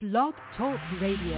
Blog Talk Radio.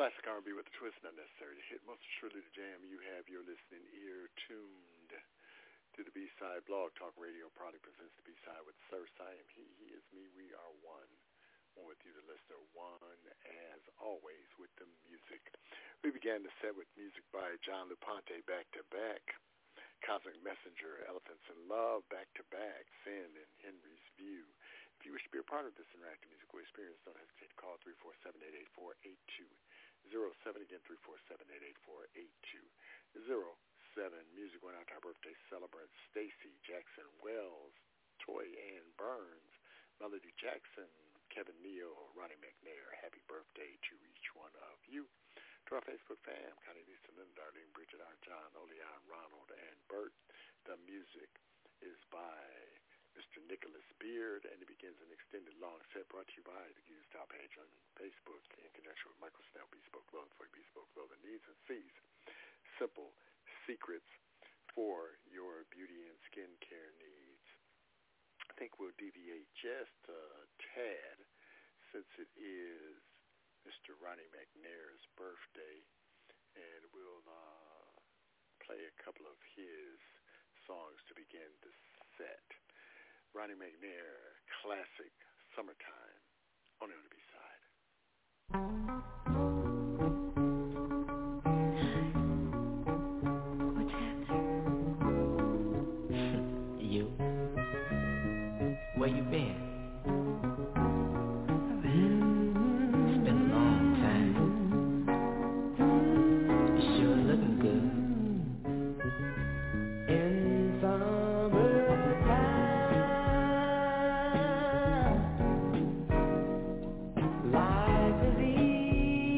Classic R&B with a twist, not necessary to hit. Most assuredly the jam you have your listening ear tuned to the B-Side Blog Talk Radio. Proudly presents the B-Side with Sir Siam. He is me. We are one. One with you, the listener. One, as always, with the music. We began the set with music by John Lupante, back-to-back. Cosmic Messenger, Elephants in Love, back-to-back. Sin and Henry's View. If you wish to be a part of this interactive musical experience, don't hesitate to call 347-884-8207. Again, 347-884-8207. Music went out to our birthday celebrants, Stacy Jackson Wells, Toy Ann Burns, Melody Jackson, Kevin Neal, Ronnie McNair. Happy birthday to each one of you. To our Facebook fam, Connie Lisa, Linda, Darlene, Bridget, R. John, Oleon, Ronald, and Bert. The music is by Mr. Nicholas Beard, and it begins an extended long set brought to you by the Use Top page on Facebook in conjunction with Michael Snell, Bespoke Clothing for Bespoke Clothing Needs and Fees. Simple secrets for your beauty and skincare needs. I think we'll deviate just a tad since it is Mr. Ronnie McNair's birthday, and we'll play a couple of his songs to begin the set. Ronnie McNair, classic Summertime, only on the B-Side. What's happening? You? Where you been? It's been a long time. You sure looking good. In summertime, life is easy.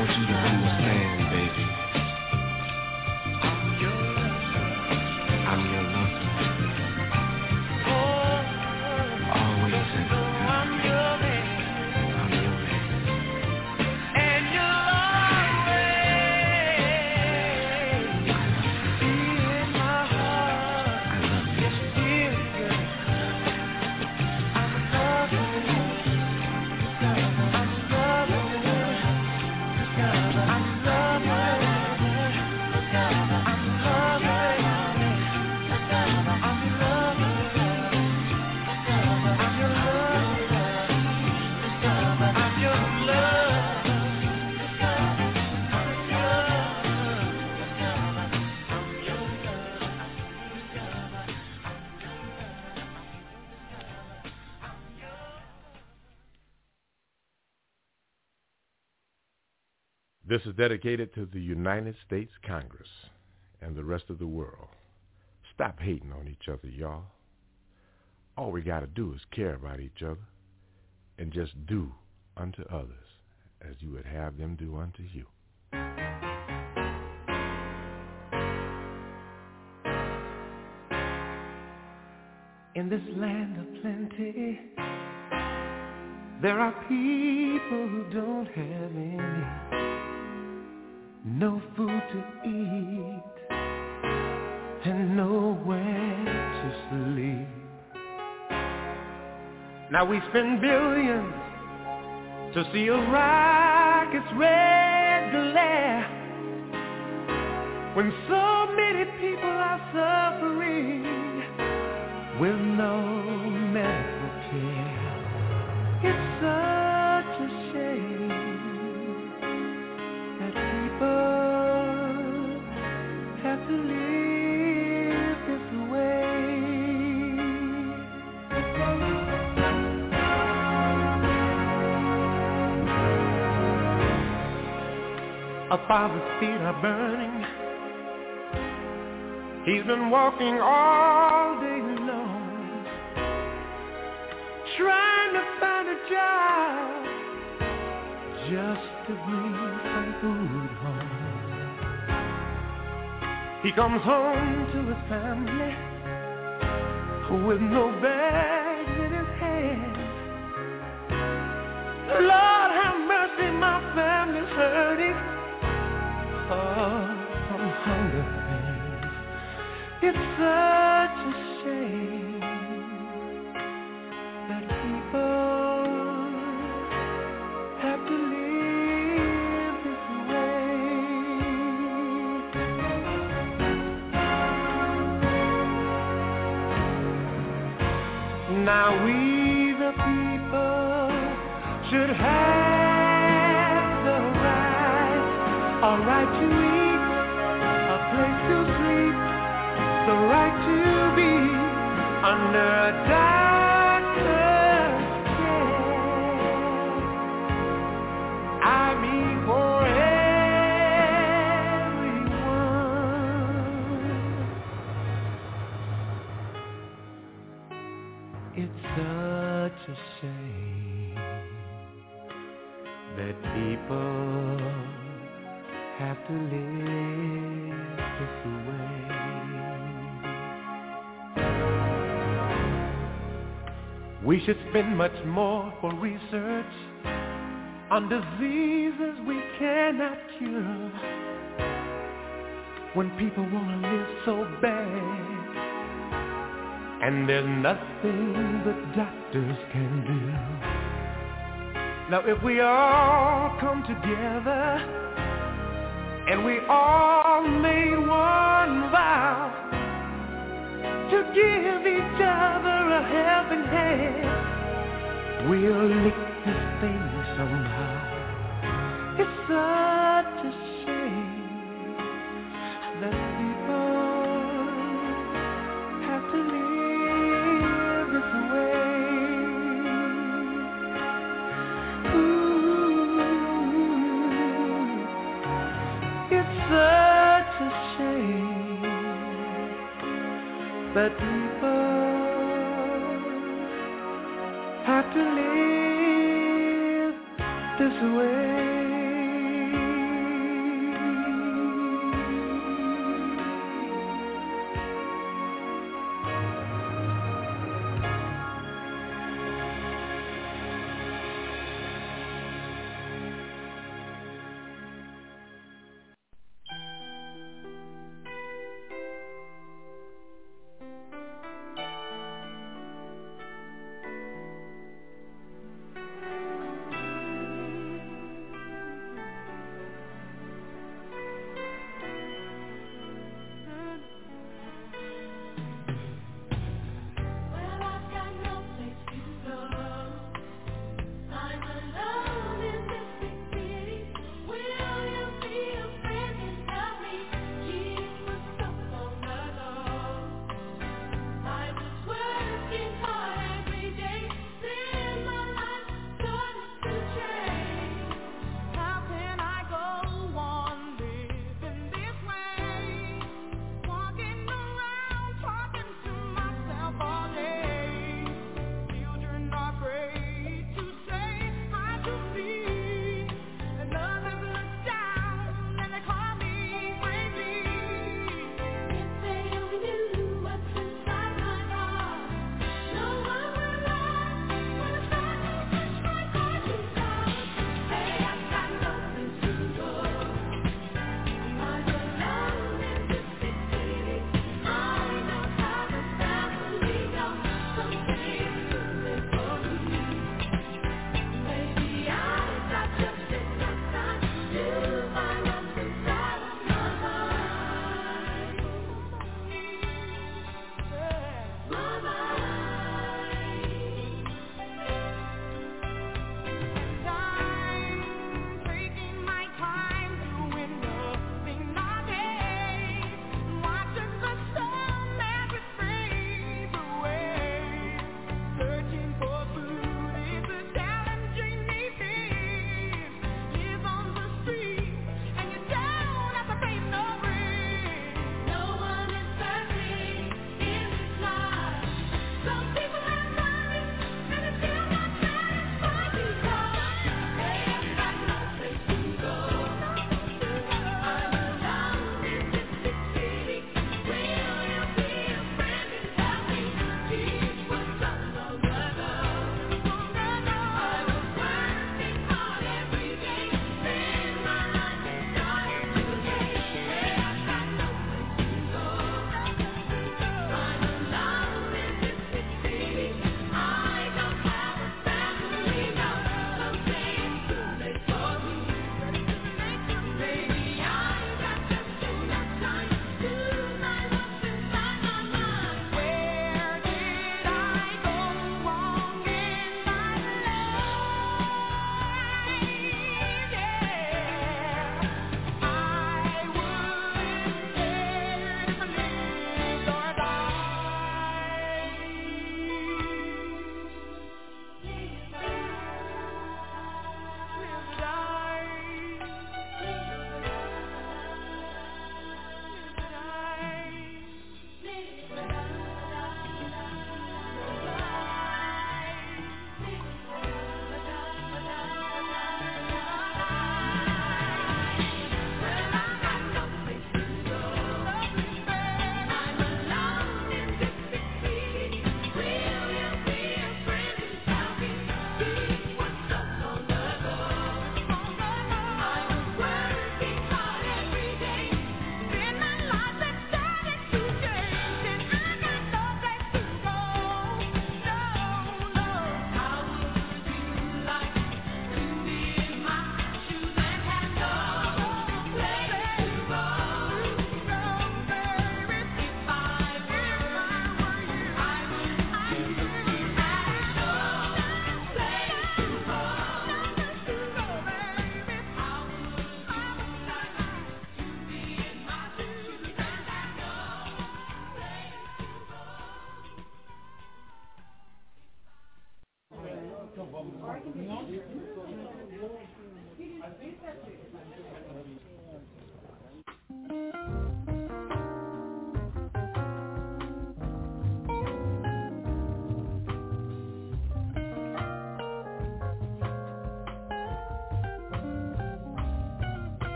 want you to understand, baby. I'm your lover. Always and forever. I'm your man. And you'll always be in my heart. I love you. Yes, dear girl. I'm loving you. This is dedicated to the United States Congress and the rest of the world. Stop hating on each other, y'all. All we got to do is care about each other and just do unto others as you would have them do unto you. In this land of plenty, there are people who don't have any. No food to eat and nowhere to sleep. Now we spend billions to see a rocket's red glare when so many people are suffering with no medical care. It's such a shame that people have to live this way. A father's feet are burning. He's been walking all day long, trying to find a job just to bring some food home. He comes home to his family with no bags in his hand. Lord have mercy, my family's hurting from hunger pains. It's such a shame that people have to live this way. Now we the people should have the right, a right to eat, a place to sleep, the right to be under a doctor's care. I mean for everyone. It's such a shame that people have to live this way. We should spend much more for research on diseases we cannot cure. When people want to live so bad, and there's nothing the doctors can do. Now if we all come together and we all made one vow to give each other a helping hand, we'll lick this thing somehow. It's such a shame that people have to live this way. Ooh, it's such a shame that people have to live this way.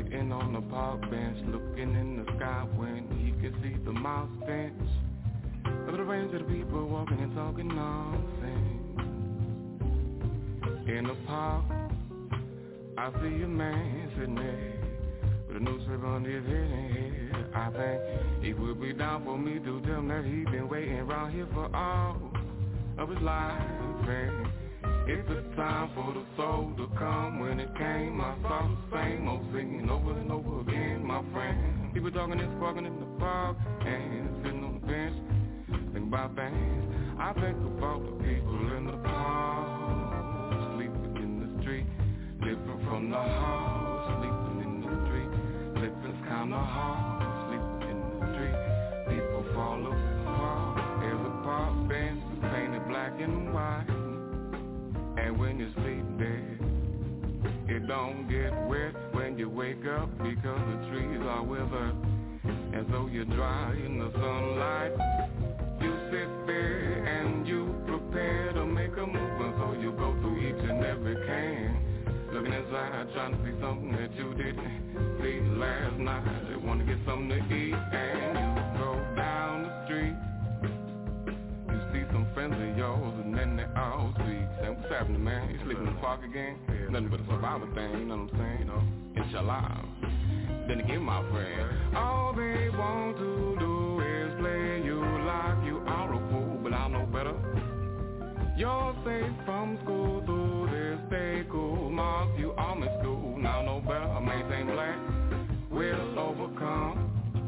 sitting on the park bench, looking in the sky when he could see the mouse bench. Look at the range of the people walking and talking nonsense. In the park, I see a man sitting there with a newspaper on his head. I think he would be down for me to tell him that he been waiting around here for all of his life. And it's the time for the soul to come. When it came, I saw the same old singing over and over again, my friend. People talking and sparking in the park and sitting on the bench, think about things. I think about the people in the park, sleeping in the street, living from the house, sleeping in the street, living's kinda hard, sleeping in the street. People fall apart as a park bench is painted black and white. And when you sleep there, it don't get wet when you wake up because the trees are withered. And so you dry in the sunlight. You sit there and you prepare to make a move. So you go through each and every can, looking inside, trying to see something that you didn't see last night. You want to get something to eat and you go down the street. You see some friends of yours and then they all speak. Say, what's happening, man? You sleeping in the park again? Yeah. Nothing but a survival thing, you know what I'm saying? You know, inshallah. Then again, my friend, all they want to do is play you like you are a fool, but I know better. You're safe from school through this day cool. Mark, you are in school, now know better. Maintain black, will overcome.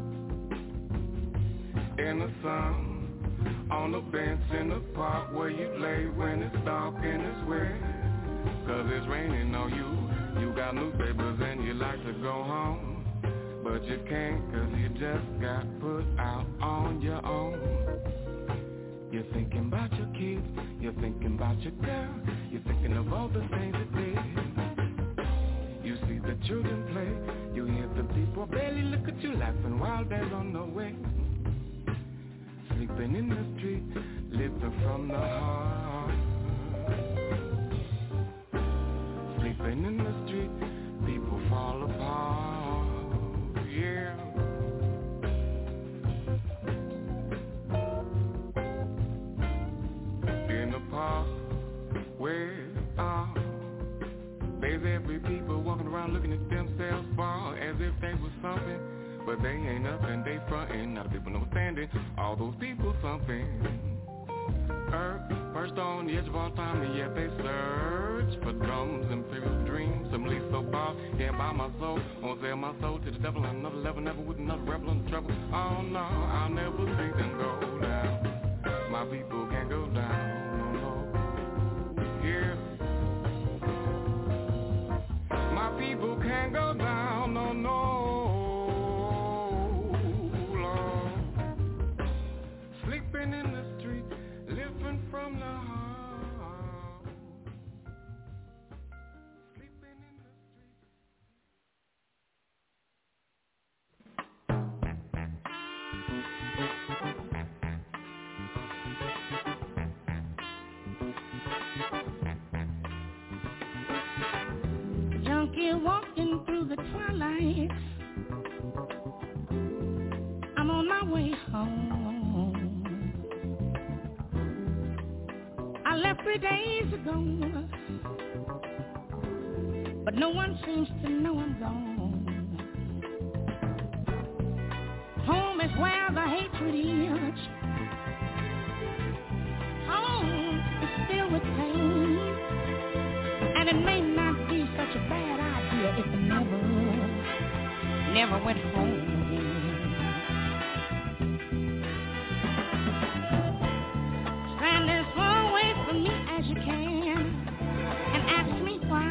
In the sun, on the bench in the park where you lay when it's dark and it's wet. Cause it's raining on you. You got newspapers and you like to go home, but you can't cause you just got put out on your own. You're thinking about your kids, you're thinking about your girl, you're thinking of all the things that they did. You see the children play, you hear the people barely look at you laughing while they're on the way. Sleeping in the street, living from the heart. Sleeping in the street, people fall apart, yeah. In the park, where are there's every people walking around looking at themselves fall as if they was something, but they ain't nothing, they frontin'. Now the people know standing, all those people something. Earth, first on the edge of all time, and yet they search for drums and imperial dreams. Some leaf so far, can't buy my soul, won't sell my soul to the devil on another level, never with another rebel in trouble. Oh no, I'll never see them go down. My people can't go down, no, no, yeah. My people can't go down, no, no. Sleeping in the street, living from the heart. Sleeping in the street. Junkie walking through the twilight. I'm on my way home. I left 3 days ago, but no one seems to know I'm gone. Home is where the hatred is. Home is filled with pain, and it may not be such a bad idea if I never went home again. Stand as far away from me as you can and ask me why.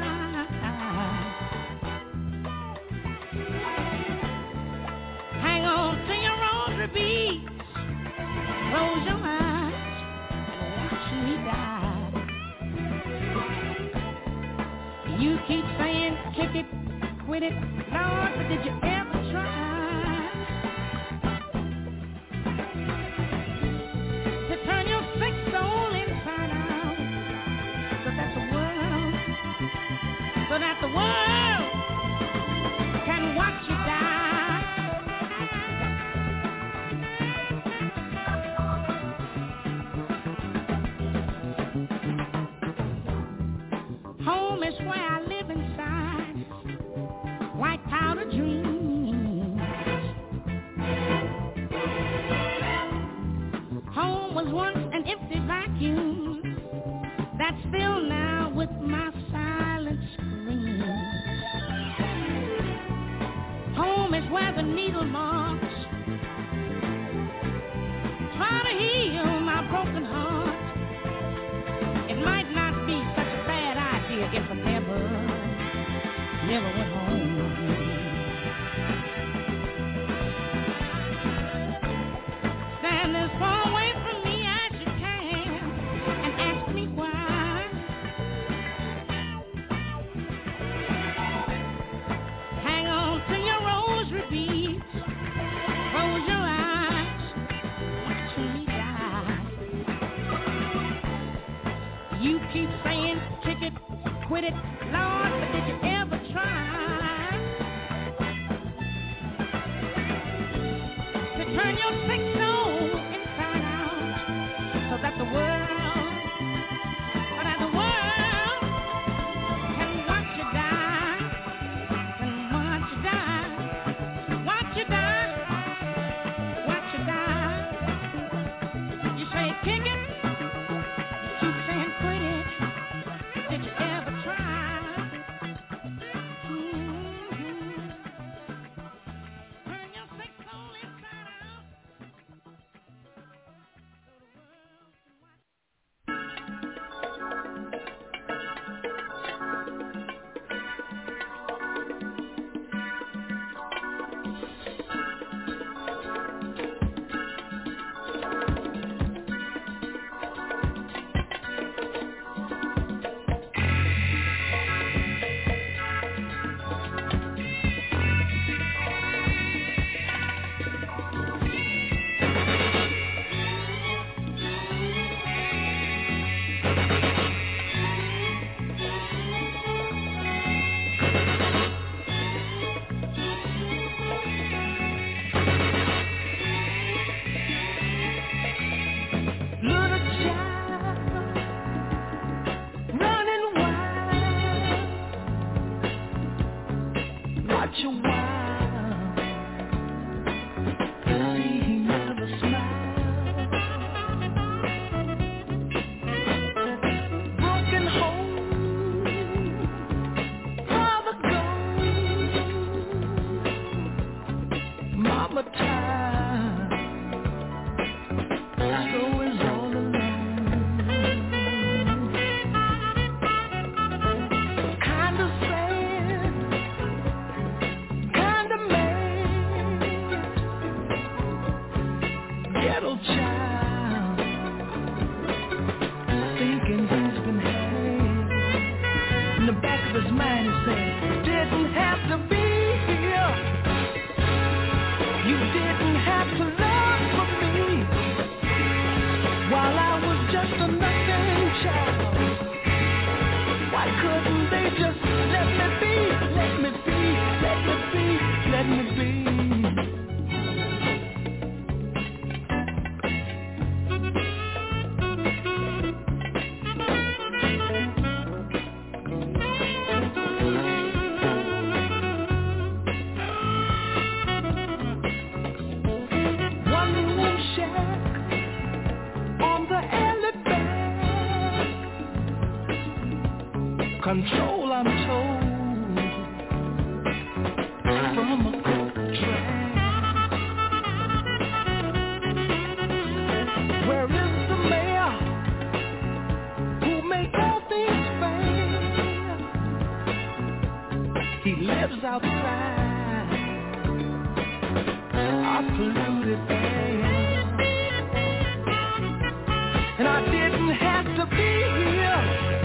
Hang on to your rosary beads, close your eyes and watch me die. You keep saying kick it, quit it, Lord, but did you ever try to turn your sick soul inside out so that the world can watch? where I live inside white powder dreams. Home was once an empty vacuum that's filled now with my silent screams. Home is where the needle marks try to heal my broken heart. It might not be such a bad idea if I never went home. Stand as far away from me as you can and ask me why. Hang on to your rosary beads, close your eyes, watch me die. You keep saying kick it, quit it, Lord, but did you ever try to turn your sick soul inside out so that the world can watch you die, can watch you die, watch you die, watch you die. You say kick it, you keep saying quit it. Did you ever try? Turn your sick soul inside out. Little child, running wild, watch your wild. See, he never smiled. Broken home, father gone, mama tired. So is all alone. Kinda sad, kinda mad. Ghetto child, thinking he's been had. In the back of his mind he said, didn't have to be here. You didn't have to love for me. While I was just a nothing child, why couldn't they just let me be, let me be, let me be, let me be? One room shack on the alley back. Control, I'm told, from a coke track. Where is the mayor who make all things fair? He lives outside our polluted air. And I didn't have to be here.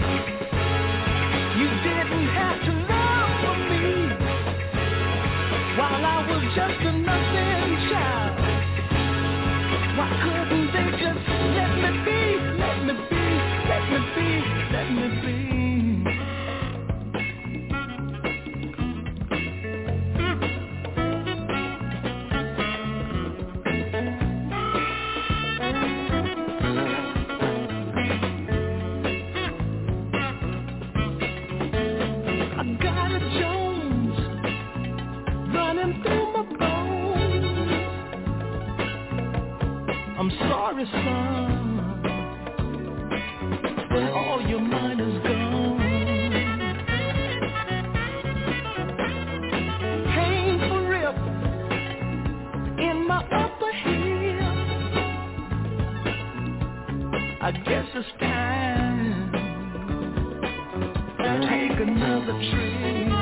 You didn't have to love for me. While I was just a nothing child, why couldn't they just let me be, let me be, let me be, let me be? sorry, son. All your mind is gone. Painful rip in my upper heel. I guess it's time to take another trail.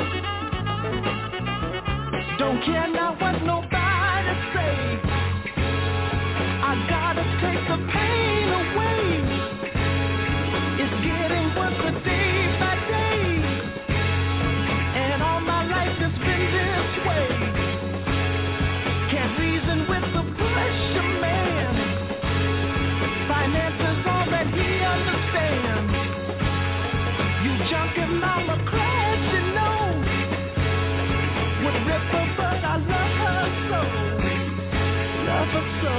Don't care now what nobody say. I gotta take the pain away. It's getting worse day by day, and all my life has been this way. Can't reason with the pressure man. Finance is all that he understands. You junkie mama crashing know. Would rip her, but I love her so. Love her so.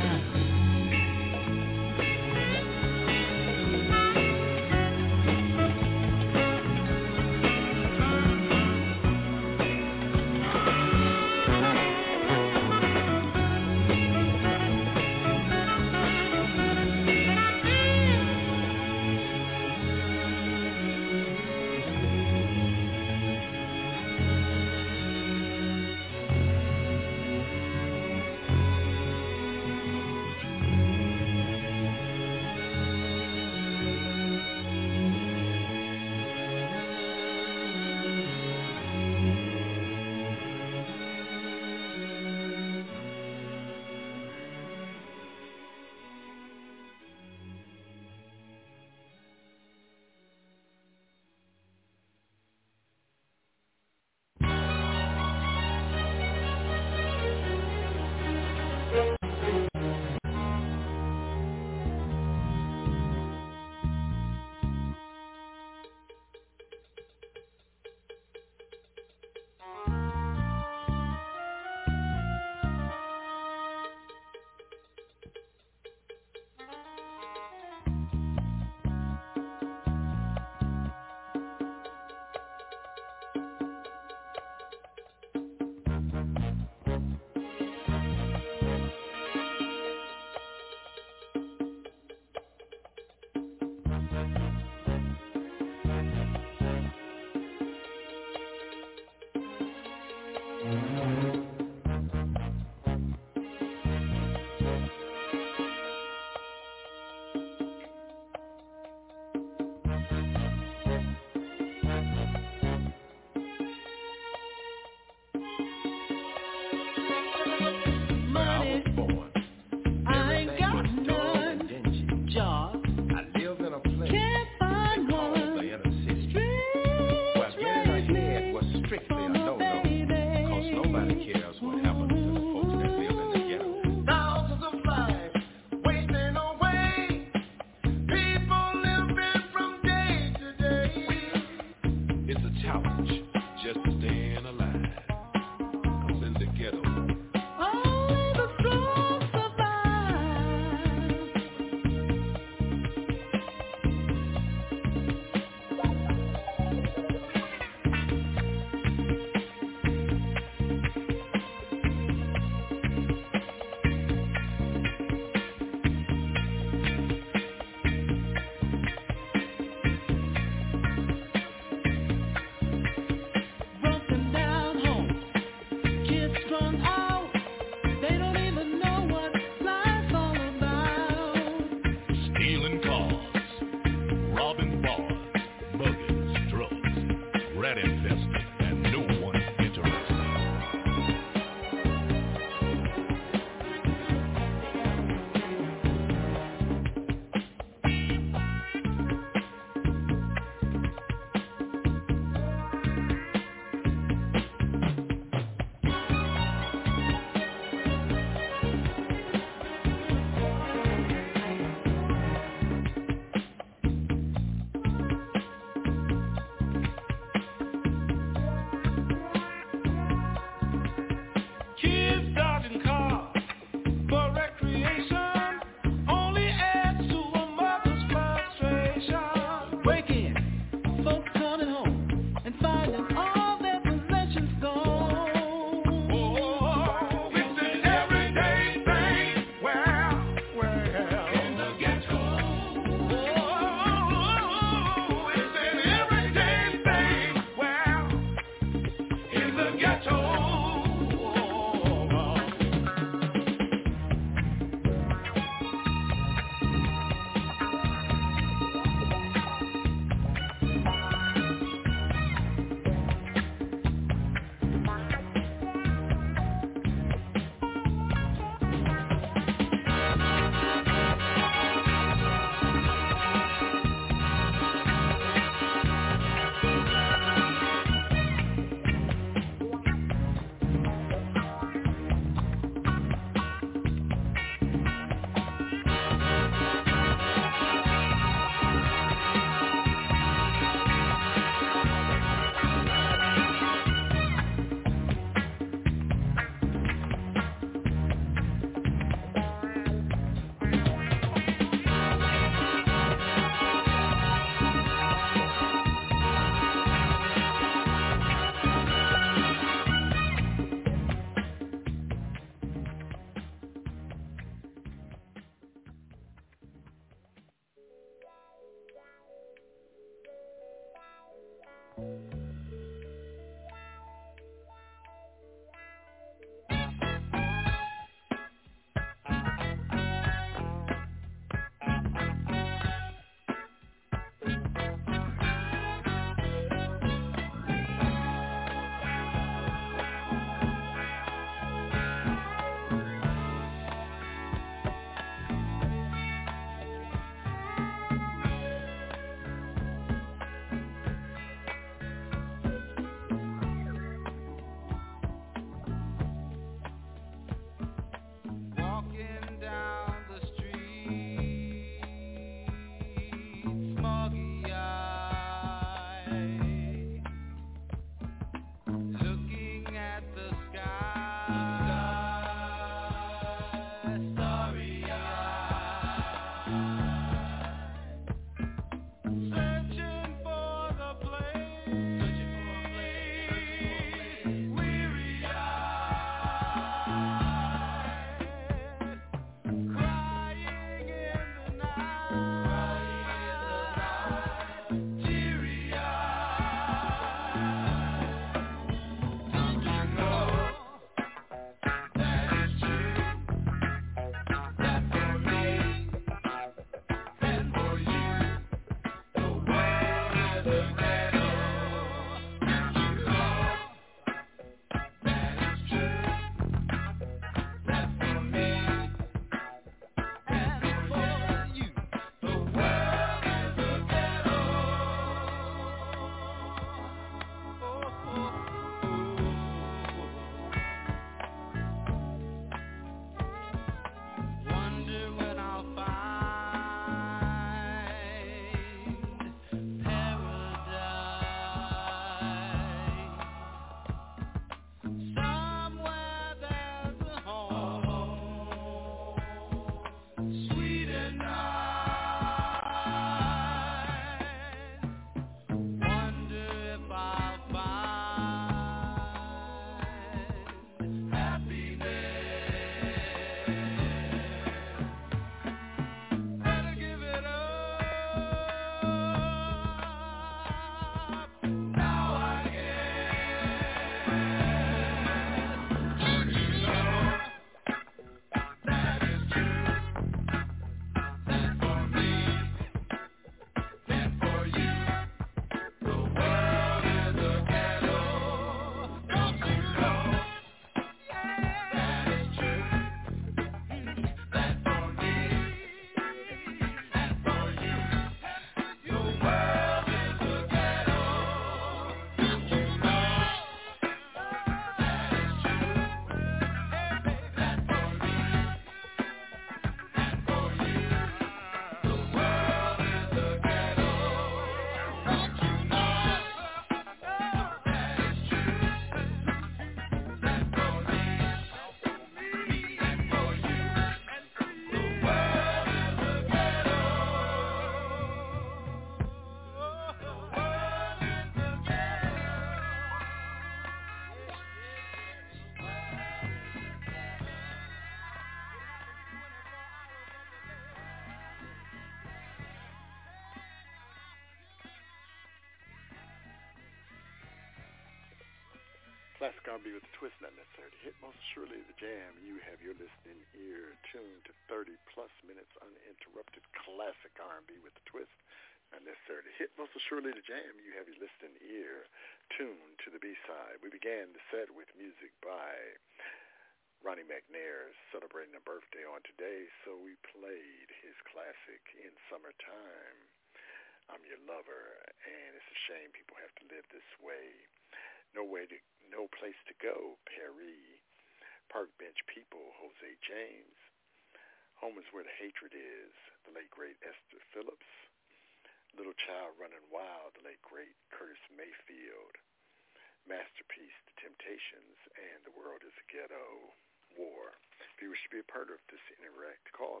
Classic R&B with a twist, not necessary to hit. Most surely the jam. You have your listening ear tuned to 30-plus minutes uninterrupted classic R&B with a twist, not necessary to hit. Most surely the jam. You have your listening ear tuned to the B-side. We began the set with music by Ronnie McNair, celebrating a birthday on today, so we played his classic In Summertime, I'm Your Lover, and it's a shame people have to live this way. No place to go, Perry. Park Bench People, Jose James. Home is where the hatred is, the late great Esther Phillips. Little Child Running Wild, the late great Curtis Mayfield. Masterpiece, The Temptations, and The World is a Ghetto. War. If you wish to be a part of this interact, call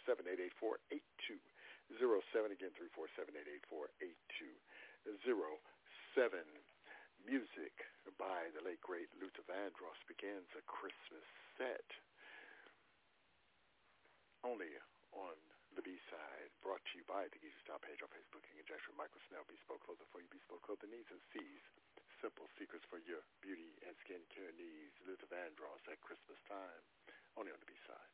347-884-8207. Again, 347-884-8207. Music by the late, great Luther Vandross begins a Christmas set. Only on the B-side, brought to you by the Geezer Style page on Facebook in conjunction with Michael Snell, Bespoke Clothing for you, Bespoke Clothing needs and sees. Simple secrets for your beauty and skincare needs. Luther Vandross at Christmas time, only on the B-side.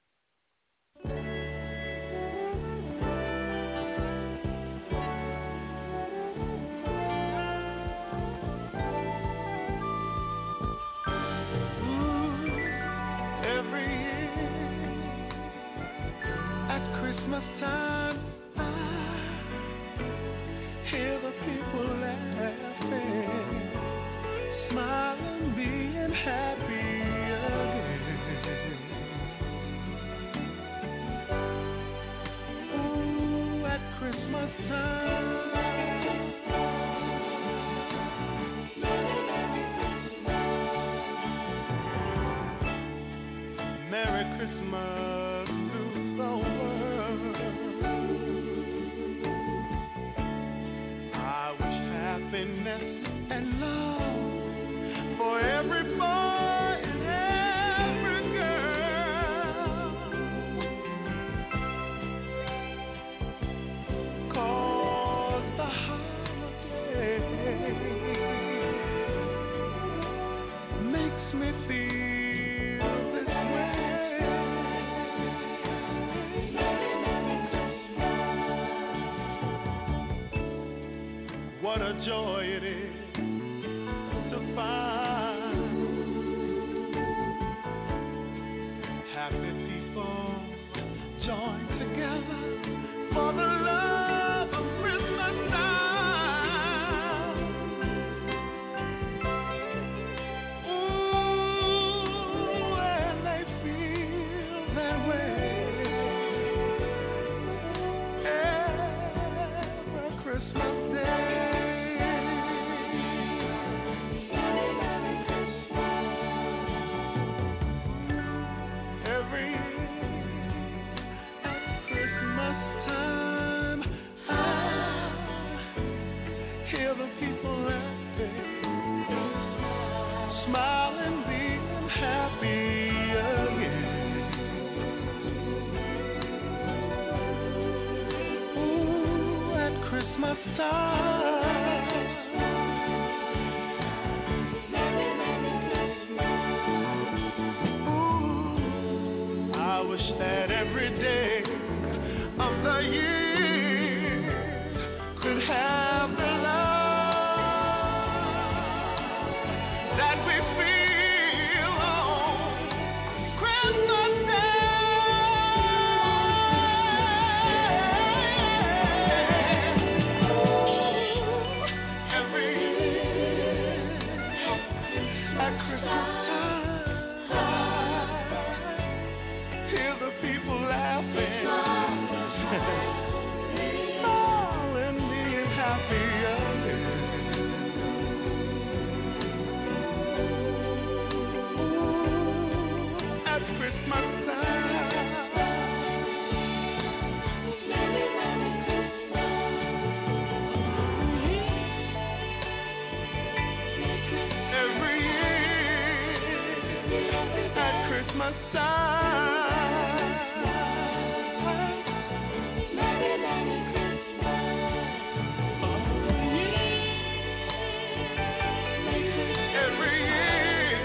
Christmas time, I hear the people laughing, smiling, being happy again. Ooh, at Christmas time, Merry Christmas to the world. Happiness and love for every boy and every girl. 'Cause the holiday makes me feel this way. What a joy it is to find happy people join together for the love of Christmas time. Ooh, and they feel that way every Christmas day. Smiling, being happy again. Ooh, at Christmas time. Ooh, I wish that every day of the year could have the love that we feel on Christmas Day. Every year at Christmas time, hear the people laughing, smiling, being happy again. Christmas time. Every year at Christmas time. Every year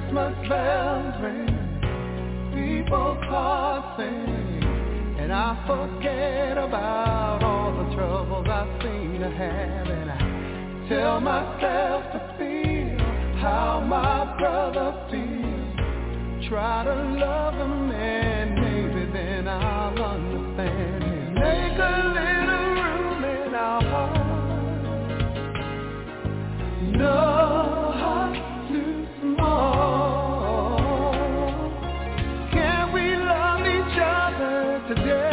Christmas bells ring, people start singing, and I forget about all the troubles I seem to have, and I tell myself to feel how my brother feels. Try to love him and maybe then I'll understand him. Make a little room in our heart. No heart too small. Can we love each other today?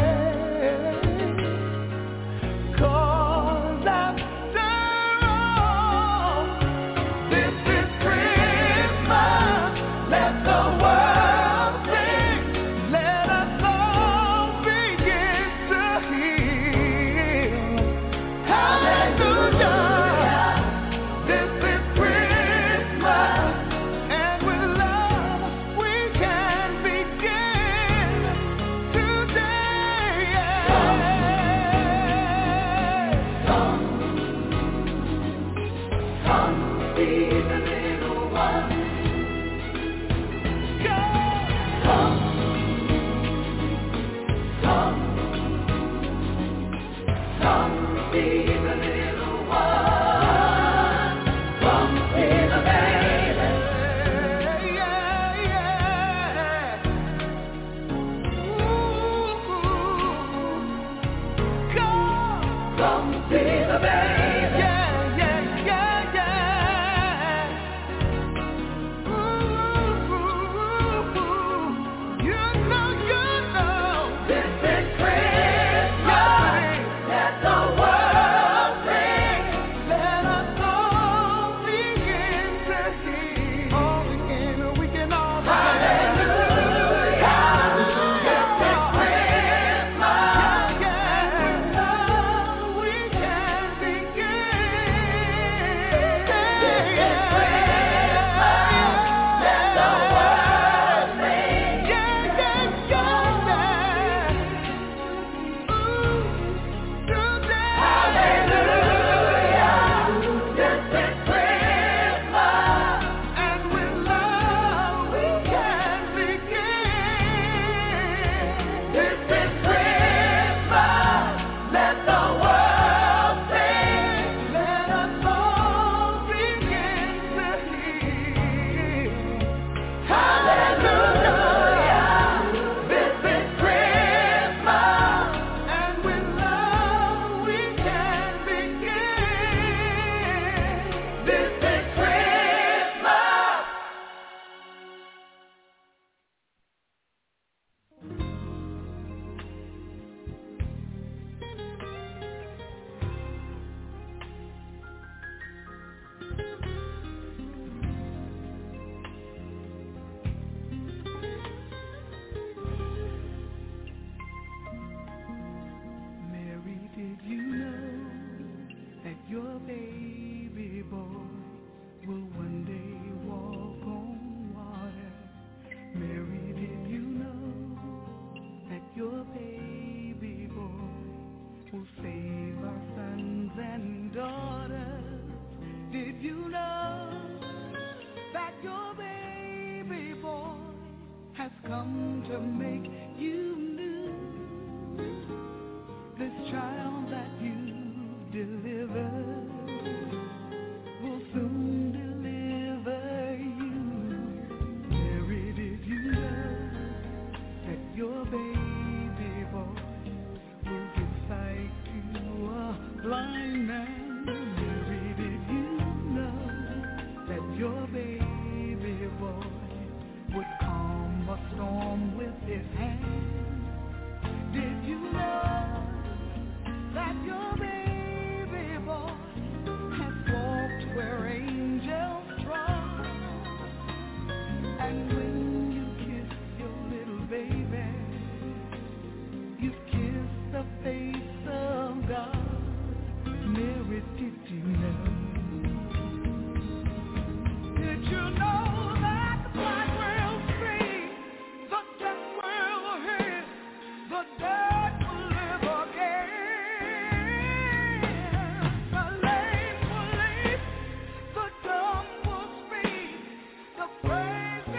Praise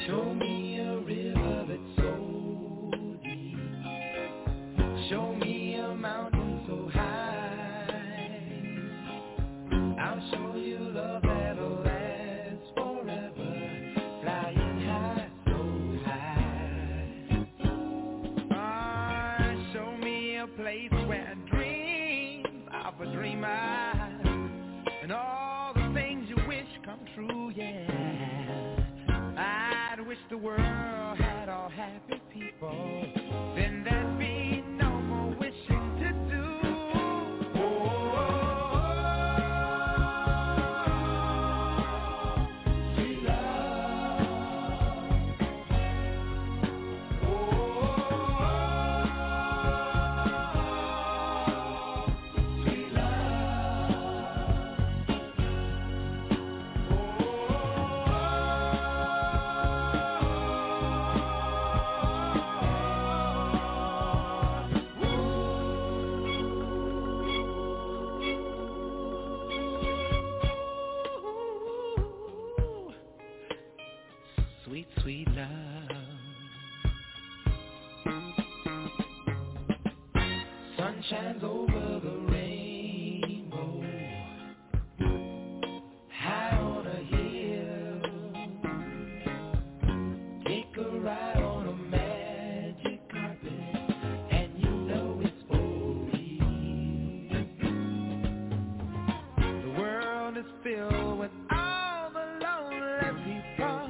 Show me a river that's so deep. Show me a mountain so high. I'll show you love that'll last forever. Flying high, so high. Show me a place where dreams of a dreamer and all the things you wish come true, yeah. I'd wish the world had all happy people. Then there'd be no more wishing to do. Sweet, sweet love. Sun shines over the rainbow, high on a hill. Take a ride on a magic carpet, and you know it's for real. The world is filled with all the lonely people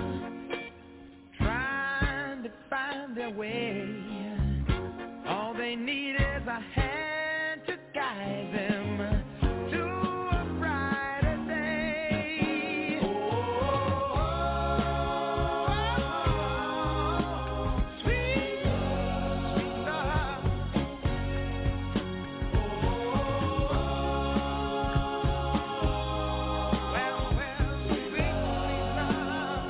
find their way. All they need is a hand to guide them to a brighter day. Sweet love, sweet love. Well, sweet, sweet love.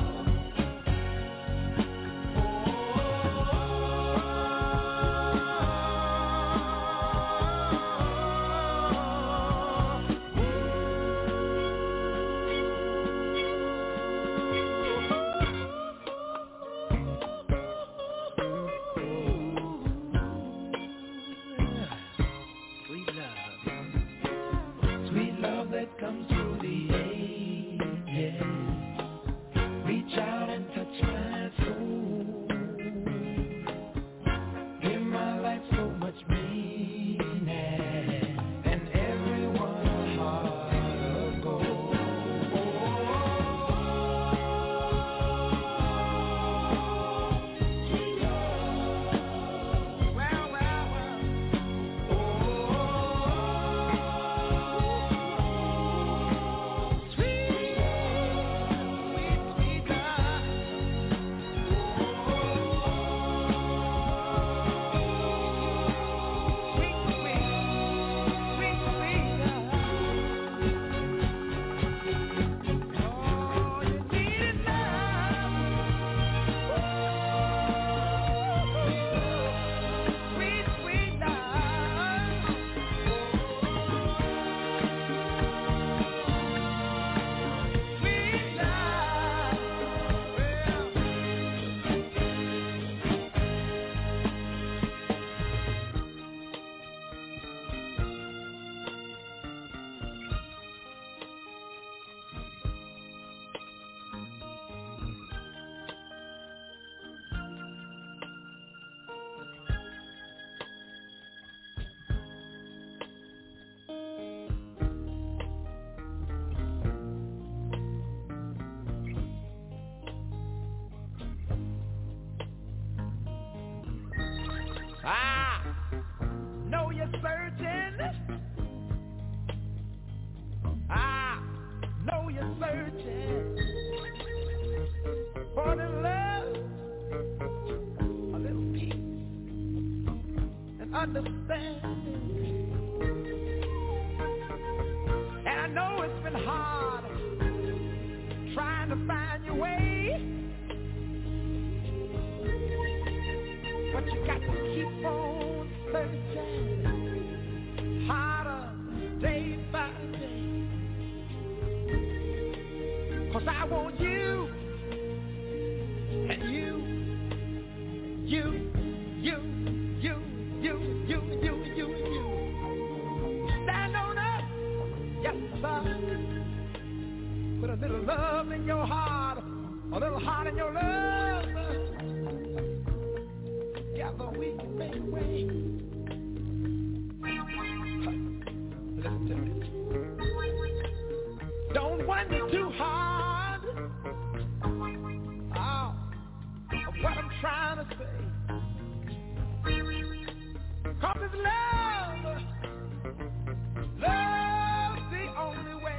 Sweet love that comes through the ages. Reach out and touch my soul. Give my life so much meaning, and everyone a heart of gold. Sweet love. Well, well, well. Sweet I know you're searching. I know you're searching for the love, a little peace and understanding. And I know it's been hard trying to find your way, but you got to keep on searching harder day by day. 'Cause I want you And you stand on up, yes sir. Put a little love in your heart, a little heart in your love. Together we can make a way. Listen to this. Don't wonder too hard of what I'm trying to say. 'Cause it's love's the only way.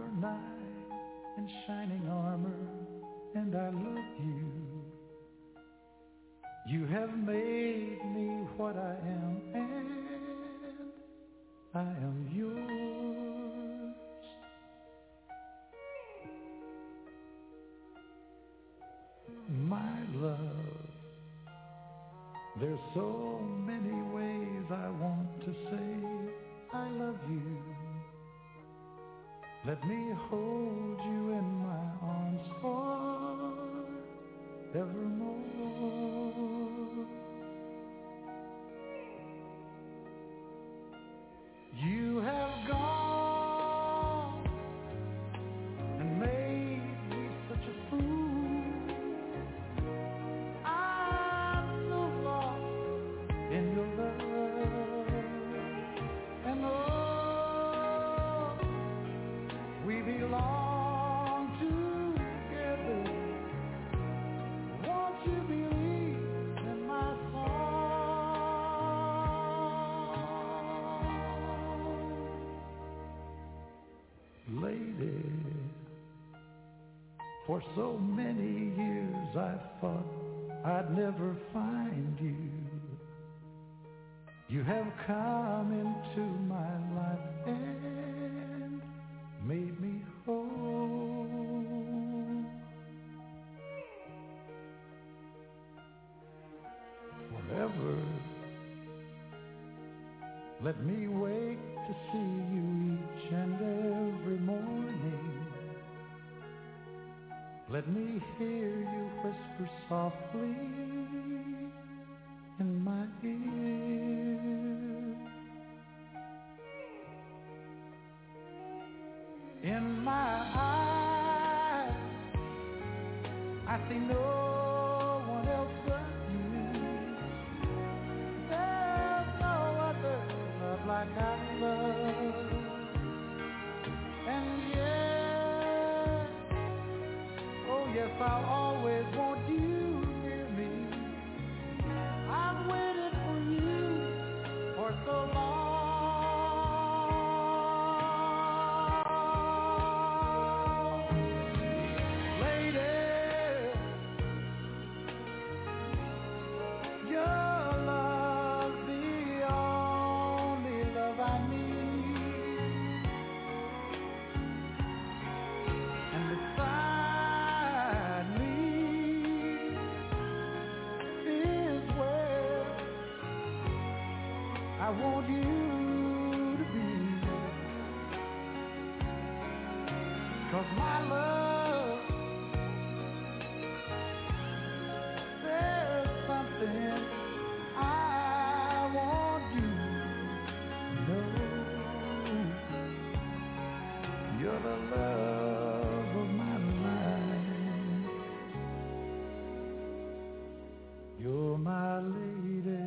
knight in shining armor, and I love you. You have made me what I am, and I am yours. My love, there's so many ways I want to say I love you. Let me hold you in my arms forevermore. You have gone and made me such a fool. I'm so lost in your love, and oh, we belong together. Won't you believe in my song? Lady, for so many years I thought I'd never find you. You have come into my life and made me whole. Forever, let me wake to see you each and every morning. Let me hear you whisper softly in my ear. In my eyes, I see no one else but you. There's no other love like I love. And yes, oh yes, I'll always want you near me. I've waited for you for so long. Lady, your love's the only love I need. And beside me is where I want you to be. 'Cause my love, there's something I want you to know. You're the love of my life. You're my lady.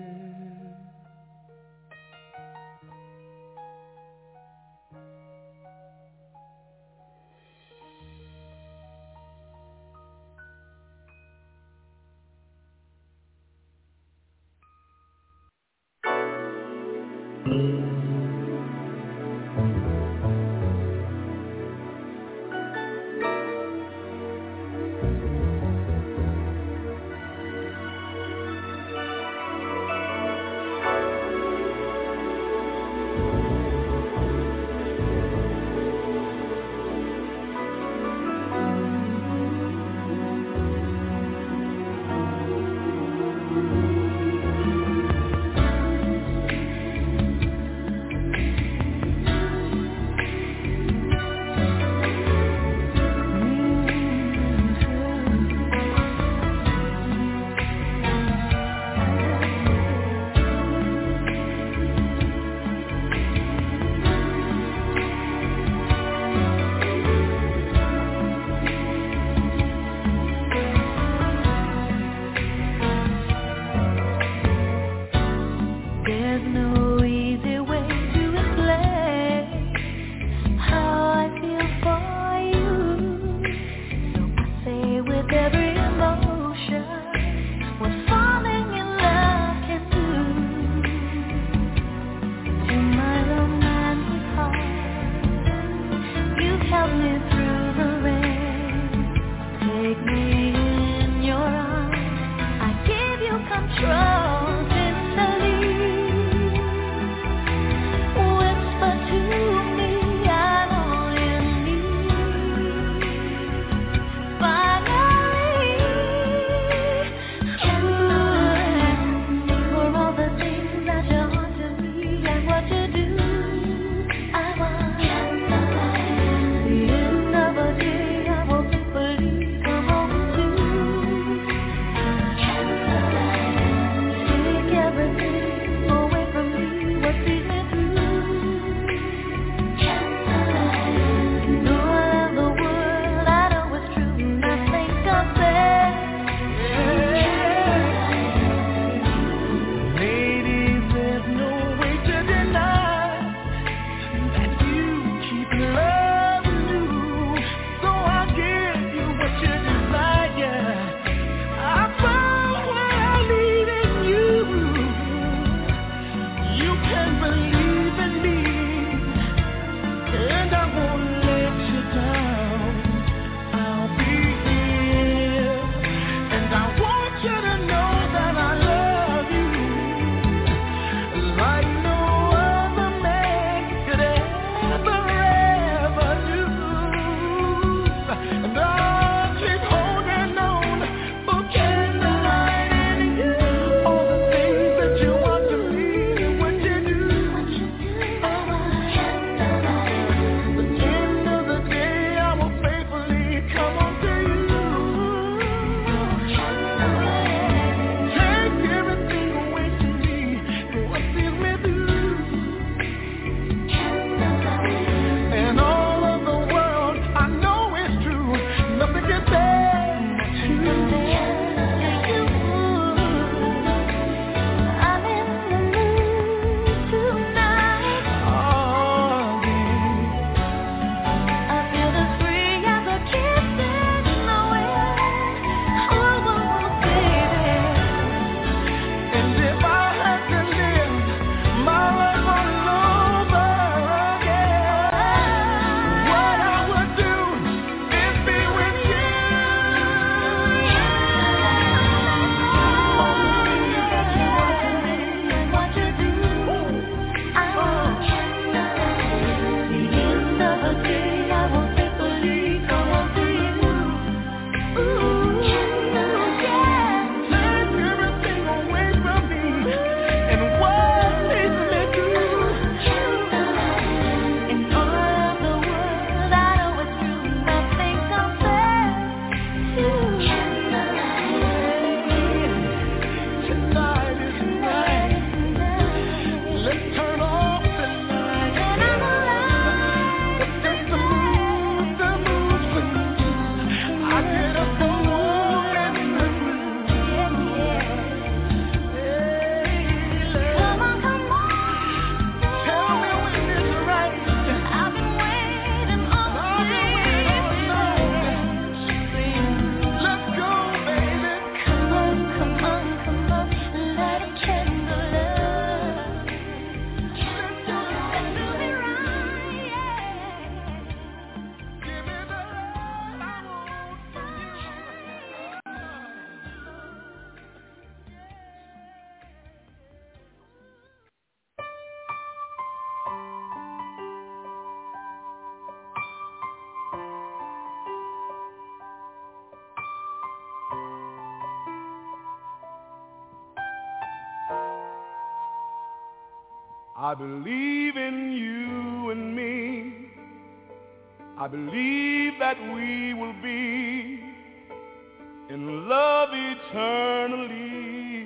I believe in you and me. I believe that we will be in love eternally.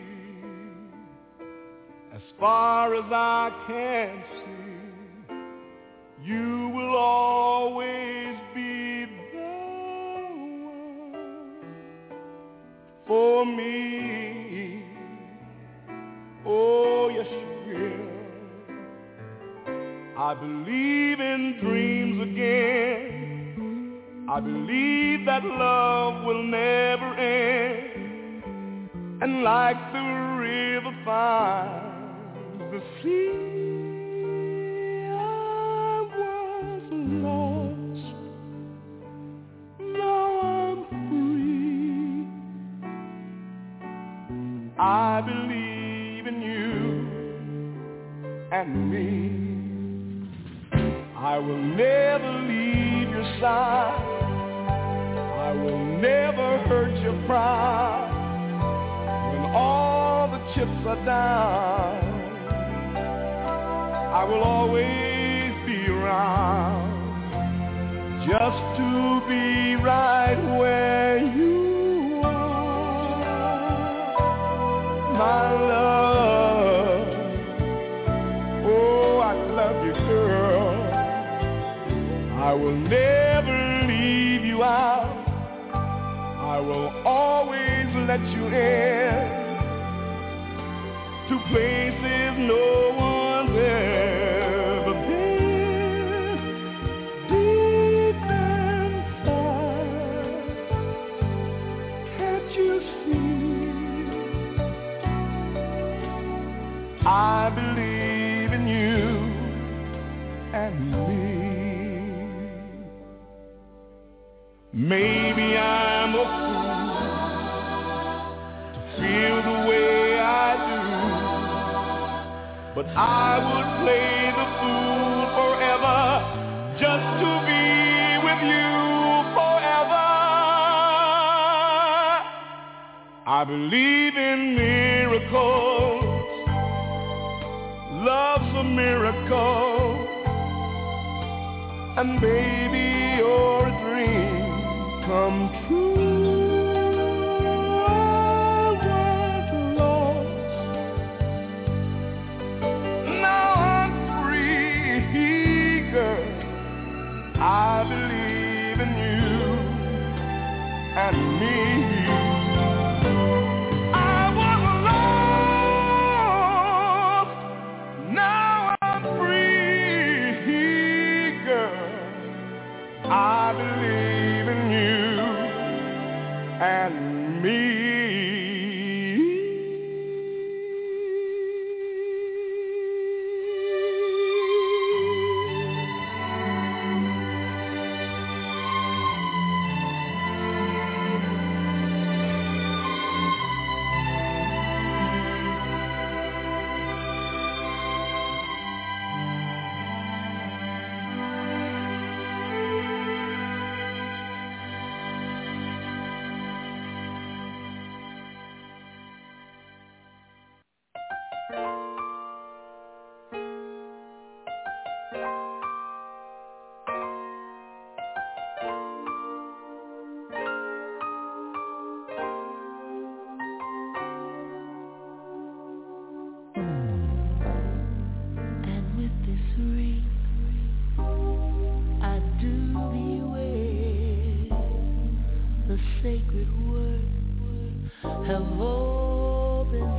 As far as I can see, you will always be the one for me. Oh, yes, you will. I believe in dreams again. I believe that love will never end. And like the river finds the sea, I was lost. Now I'm free. I believe in you and me. I will never leave your side. I will never hurt your pride. When all the chips are down, I will always be around, just to be right where you are, my love. Oh, I love you, girl. I will never leave you out. I will always let you in to places no one's ever been. Deep inside, can't you see? I believe in you and me. Maybe I'm a fool to feel the way I do, but I would play the fool forever just to be with you forever. I believe in miracles. Love's a miracle, and baby, you're a dream come true. I was lost. Now I'm free, girl. I believe in you and me. I was lost. Now I'm free, girl. I believe in you and me. Sacred words have all been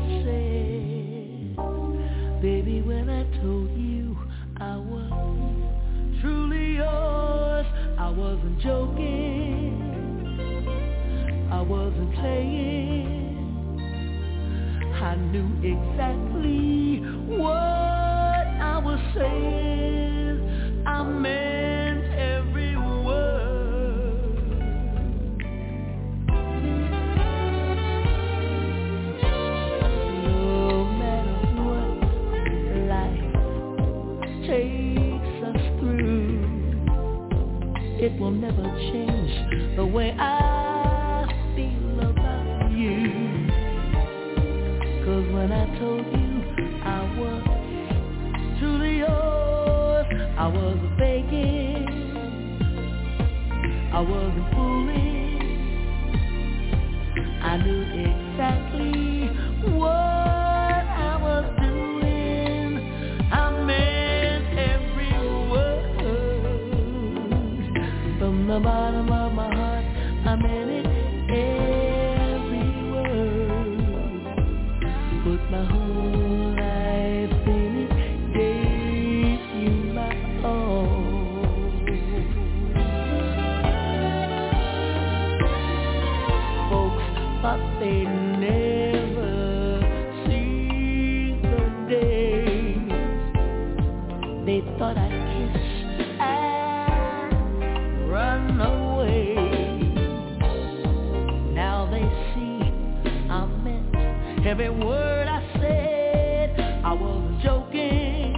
said. Baby, when I told you I was truly yours, I wasn't joking, I wasn't playing. I knew exactly what I was saying. I meant every word. No matter what life takes us through, it will never change the way I feel about you. 'Cause when I told you I was truly I wasn't fooling. I knew exactly what I was doing. I meant every word. From the bottom of my heart, I meant it, every word. Put my whole life in it, gave you my all. But they never see the day. They thought I'd kiss and run away. Now they see I meant every word I said. I wasn't joking,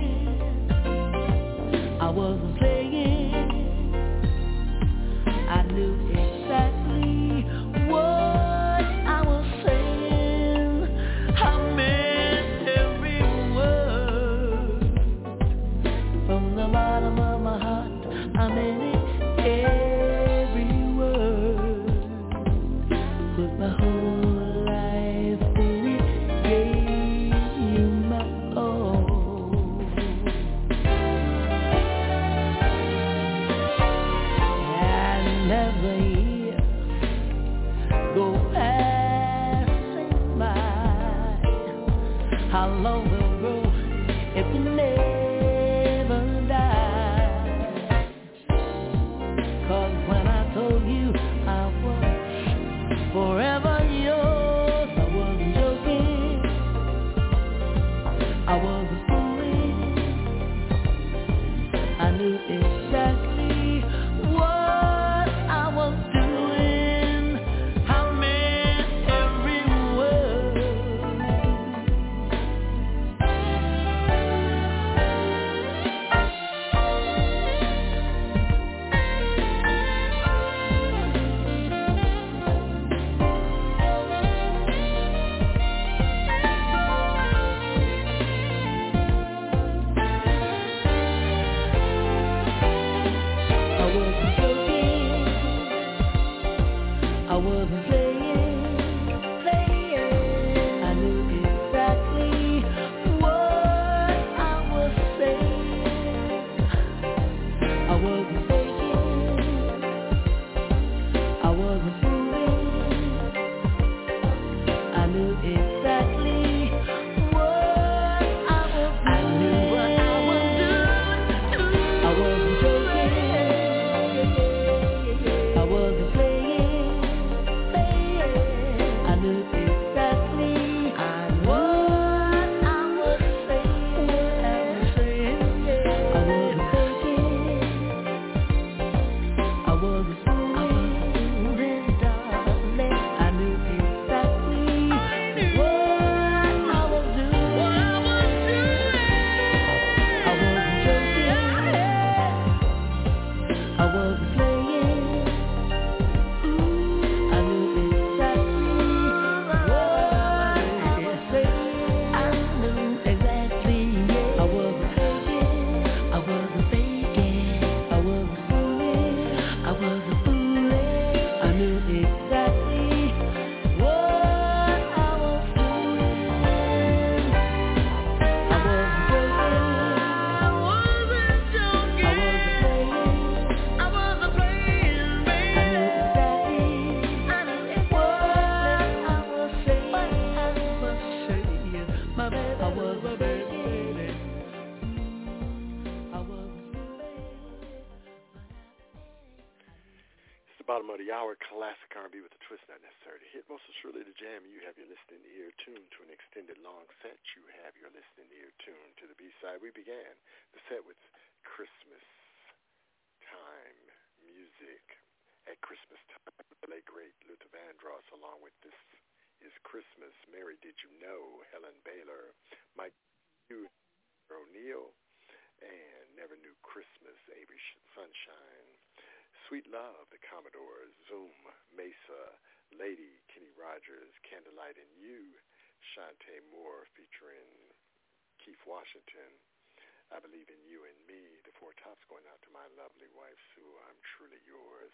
I wasn't playing. I knew exactly what bottom of my heart, I meant it, every word. Put my whole life in it, gave you my all. And never year go passing by. How long will grow if we never forever yours, I wasn't joking, I wasn't fooling. I knew exactly what I was doing. I meant every word. I wasn't playing. I knew exactly what I was saying. I wasn't faking, I wasn't fooling. I knew exactly what I was doing. I knew what I was doing. I wasn't joking, I wasn't playing. Bottom of the hour, classic R&B with a twist, not necessary to hit. Most assuredly the jam. You have your listening ear tuned to an extended long set. You have your listening ear tuned to the B-side. We began the set with Christmas time music at Christmas time. The late great Luther Vandross, along with This Is Christmas, Mary Did You Know, Helen Baylor, Mike O'Neill, and Never Knew Christmas, Avery Sunshine. Sweet Love, the Commodores, Zoom, Mesa, Lady, Kenny Rogers, Candlelight and You, Shantae Moore featuring Keith Washington, I Believe in You and Me, the Four Tops going out to my lovely wife, Sue, I'm Truly Yours, the late great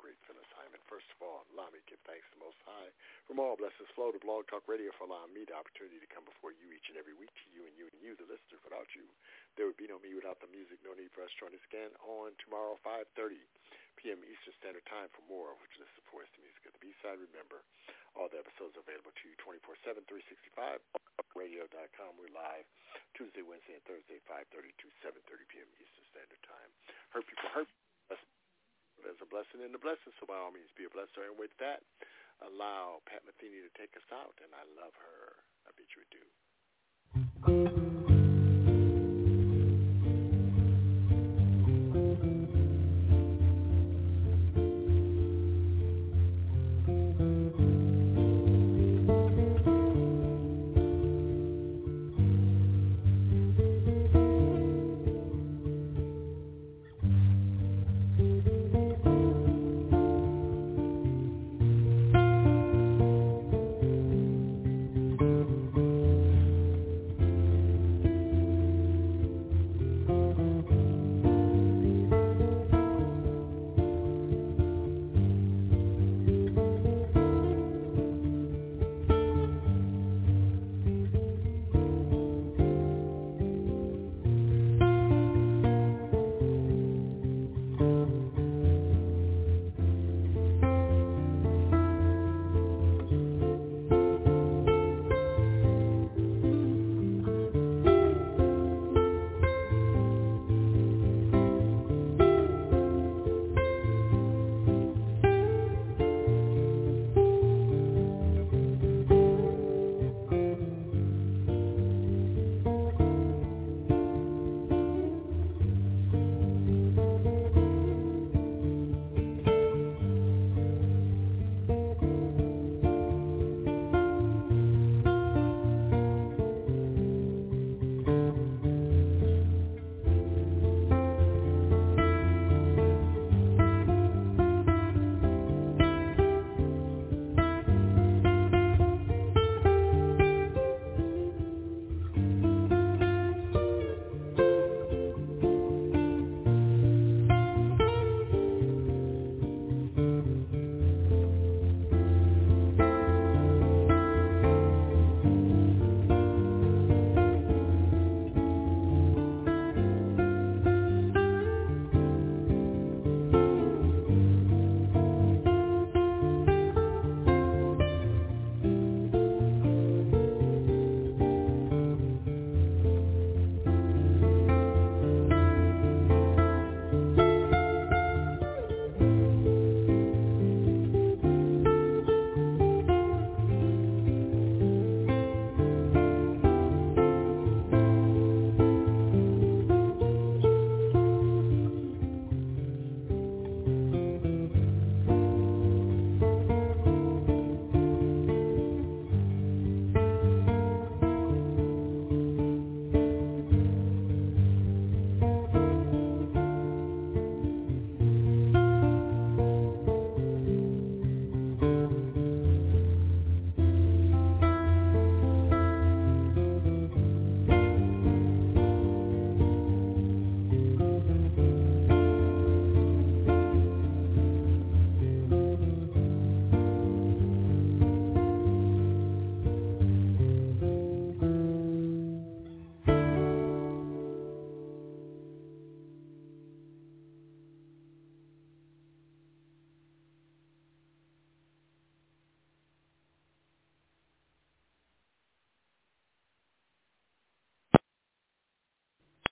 great Phyllis Hyman. First of all, allow me to give thanks to the Most High. From all blessings flow to Blog Talk Radio for allowing me the opportunity to come before you each and every week to you and you and you, the listener. Without you, there would be no me without the music. No need for us to join us again on tomorrow, 5:30 p.m. Eastern Standard Time for more, which is the voice the music of the B-side. Remember, all the episodes are available to you 24/7, 365, radio.com. We're live Tuesday, Wednesday, and Thursday, 5:30 to 7:30 p.m. Eastern Standard Time. Hurt people hurt. There's a blessing in the blessing, so by all means be a blesser. And with that, allow Pat Metheny to take us out, and I love her. I bet you do.